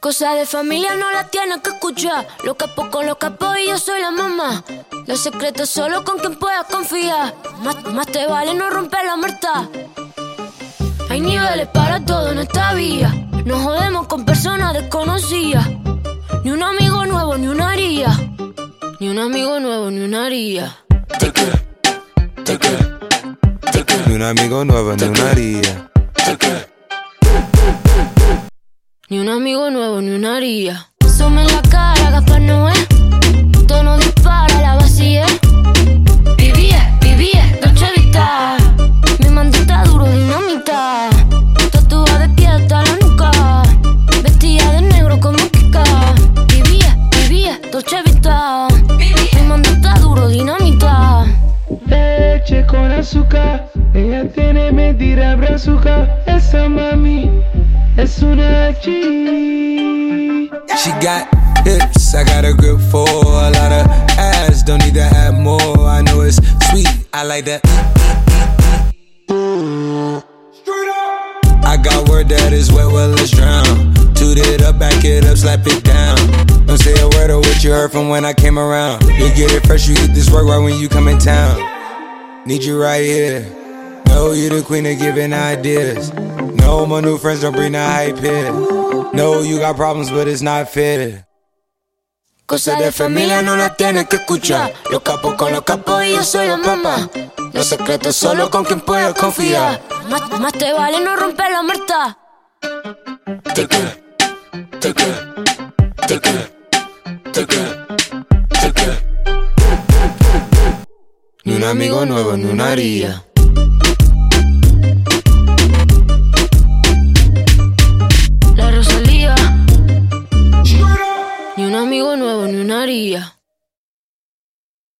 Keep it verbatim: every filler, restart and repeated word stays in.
Cosas de familia no las tienes que escuchar. Los capos con los capos y yo soy la mamá. Los secretos solo con quien puedas confiar. Más, más te vale no romper la muerta. Hay niveles para todo en esta vía. No jodemos con personas desconocidas. Ni un amigo nuevo, ni una haría. Ni un amigo nuevo, ni una haría. Ni un amigo nuevo, ni una haría. Ni un amigo nuevo, ni una haría. Some en la cara, Gaspar Noé. Tono dispara, la vacía. Vivía, vivía, Dolce Vita. Mi mandita duro, dinamita. Tatuada de pie hasta la nuca. Vestida de negro como Kika. Vivía, vivía, Dolce Vita. Mi mandita duro, dinamita. Leche con azúcar. Ella tiene medida brazuca. Esa mami es una G. She got hips, I got a grip for a lot of ass, don't need to have more. I know it's sweet, I like that. I got word that is wet, well let's drown. Toot it up, back it up, slap it down. Don't say a word of what you heard from when I came around. You get it fresh, you get this work right when you come in town. Need you right here. Know you the queen of giving ideas. No, my new friends don't bring the hype here. No, you got problems, but it's not fair. Cosas de familia no las tienes que escuchar. Los capos con los capos y yo soy la mamá. Los secretos solo con quien puedas confiar. Más, más te vale no romper la muerta. Ni un amigo nuevo, ni una haría. La Rosalía. Ni un amigo nuevo, ni una haría.